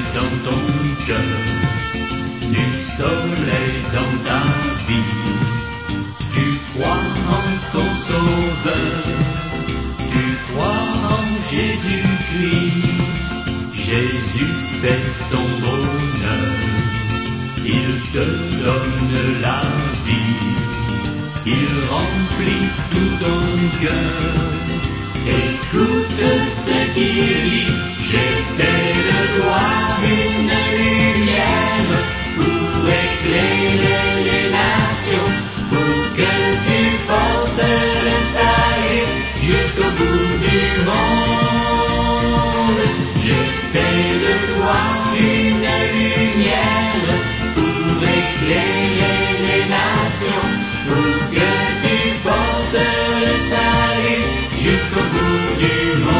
dans ton cœur, du soleil dans ta vie. Tu crois en ton sauveur, tu crois en Jésus-Christ. Jésus fait ton bonheur, il te donne la vie, il remplit tout ton cœur. Écoute ce qu'il dit, j'ai fait de toi une lumière pour éclairer les nations, pour que tu portes le salut jusqu'au bout du monde. J'ai fait de toi une lumière pour éclairer les nations, pour que tu portes le salut jusqu'au bout du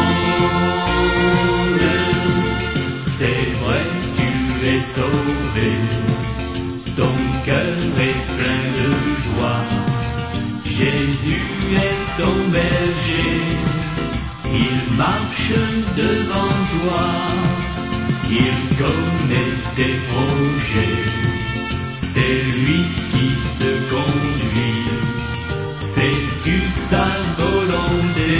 monde. C'est vrai, tu es sauvé, ton cœur est plein de joie. Jésus est ton berger, il marche devant toi, il connaît tes projets, c'est lui qui te conduit. Fais-tu sa volonté?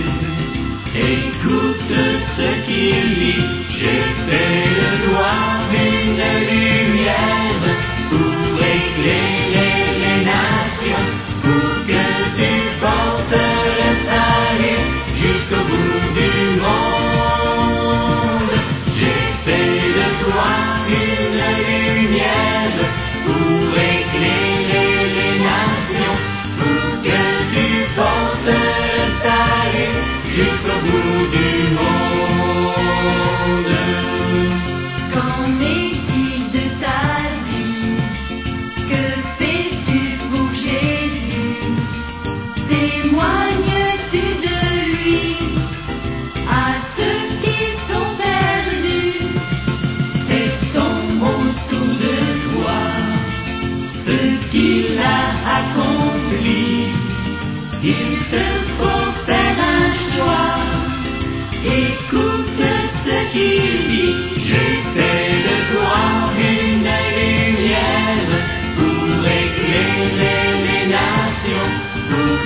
Écoute ce qu'il dit, j'ai fait de toi une lumière pour éclairer les nations, pour que tu portes le salut jusqu'au bout du monde. J'ai fait de toi une lumière pour éclairer les nations, pour que tu portes le salut jusqu'au bout du monde. Qu'en est-il de ta vie? Que fais-tu pour Jésus? Témoignes-tu de lui à ceux qui sont perdus? Sait-on autour de toi ce qu'il a accompli? Il te faut faire un choix. Écoute ce qu'il dit, j'ai fait de toi une lumière pour éclairer les nations, pour